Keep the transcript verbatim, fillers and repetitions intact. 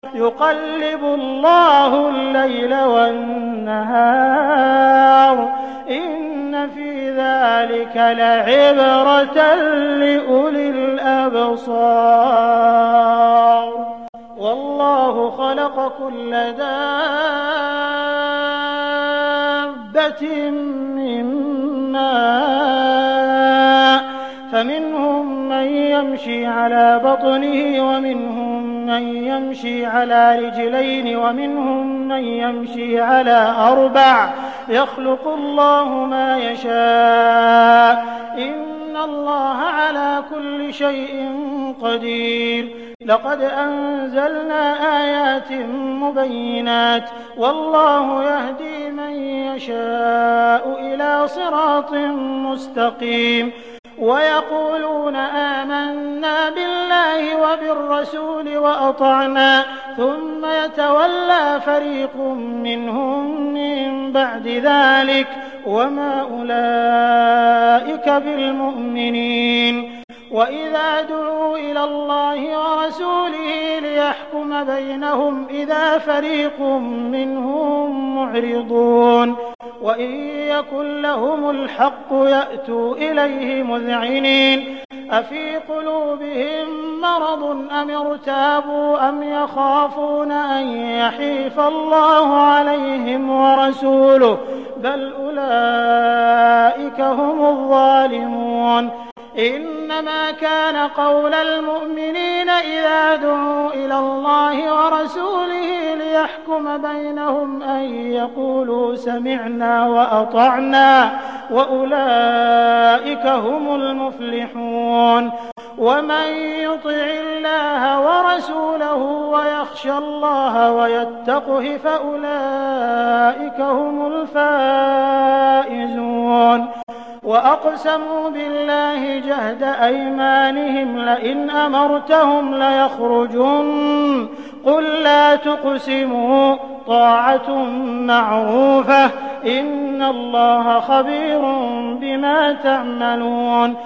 يقلب الله الليل والنهار إن في ذلك لعبرة لأولي الأبصار والله خلق كل دابة من ماء فمنهم من يمشي على بطنه ومنهم من يمشي على رجلين ومنهم من يمشي على أربع يخلق الله ما يشاء إن الله على كل شيء قدير لقد أنزلنا آيات مبينات والله يهدي من يشاء إلى صراط مستقيم ويقولون آمنا بالله وبالرسول وأطعنا ثم يتولى فريق منهم من بعد ذلك وما أولئك بالمؤمنين وإذا دعوا إلى الله ورسوله ليحكم بينهم إذا فريق منهم معرضون وإن يكن لهم الحق يأتوا إليه مذعنين أفي قلوبهم مرض أم ارتابوا أم يخافون أن يحيف الله عليهم ورسوله بل أولئك هم الظالمون إنما كان قول المؤمنين إذا دعوا إلى الله ورسوله ليحكم بينهم أن يقولوا سمعنا وأطعنا وأولئك هم المفلحون ومن يطع الله ورسوله ويخشى الله ويتقه فأولئك هم الفائزون وأقسموا بالله جهد أيمانهم لئن أمرتهم ليخرجن قل لا تقسموا طاعة معروفة إن الله خبير بما تعملون